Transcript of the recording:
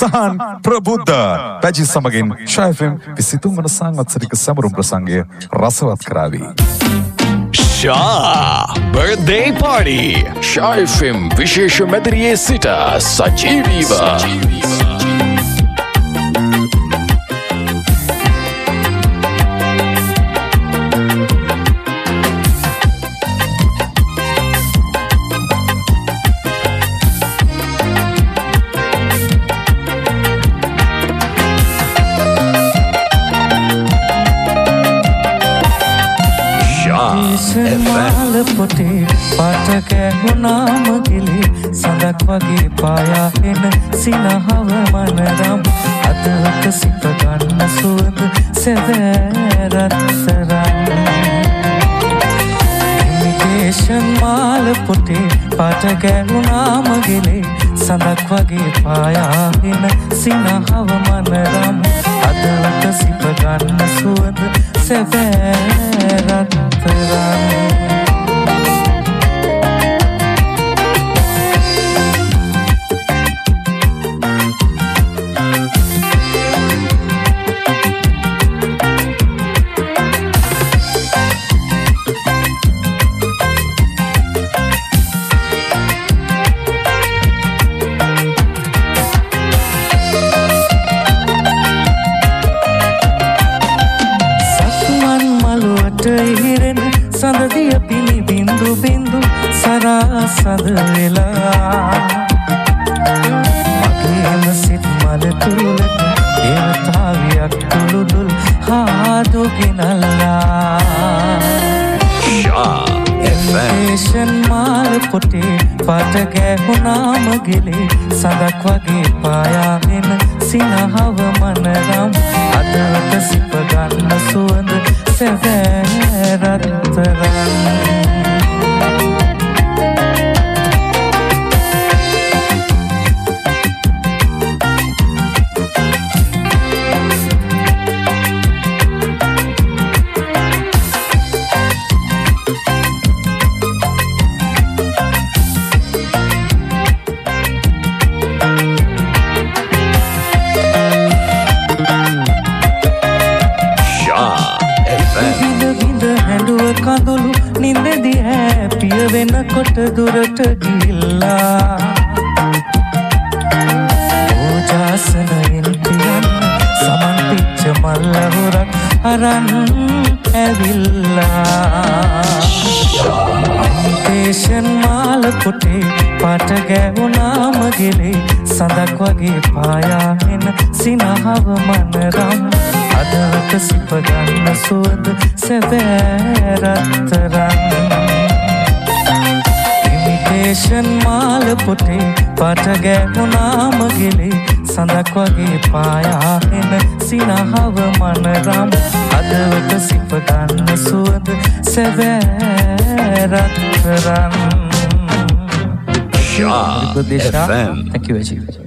සහන් ප්‍රබුද්ධ පැජි සමගින් ෂයිෆම් 23 වන සංවත්සරික සමරුම් ප්‍රසංගය රසවත් කරાવી. birthday party ෂයිෆම් විශේෂ මැදිරියේ සිට සජීවීව මාල පොටේ පාට කැහුණාම ගිලි සඳක් වගේ පායා එන සිනහව මනරම් අදට සිප ගන්න සුවඳ සැවැරත්තරන් ඉමිටේෂන් මාල පොටේ පාට කැහුණාම ගිලි සඳක් වගේ පායා එන සිනහව මනරම් අදට සිප ගන්න සුවඳ සැවැරත්තරන් සඳදිය පිණි බින්දු බින්දු සරාසද වෙලා මගේම සිත් මල තුලට දේවතාවියක් තුළුදුල් හාදුගෙනල්ලා එම්පේෂන් මාල පොටේ පාට ගැහුණාම ගෙලේ සඳක් වගේ පායාගෙන සිනහව මනරම් අදට සිප ගන්න සුවඳ සැවැරත්තරන් කඳුළු නින්දෙදි හැපිය වෙනකොට දුරට ගිල්ලා ඕජාසනයෙන් පියන්න සමන් පිච්ච මල්ලහුරක් අරන් ඇවිල්ලා ඉමිටේෂන් මාල පොටේ පාට ගැහුණාම ගෙලේ සඳක් වගේ පායාගෙන සිනහව මනරම් අදට සිප ගන්න සුවඳ සැවැරත්තරන් ඉමිටේෂන් මාල පොටේ පාට ගැහුණාම ගෙලේ සඳක් වගේ පායාගෙන සිනහව මනරම් අදට සිප ගන්න සුවඳ සැවැරත්තරන්. Shah FM. Thank you, Ajit.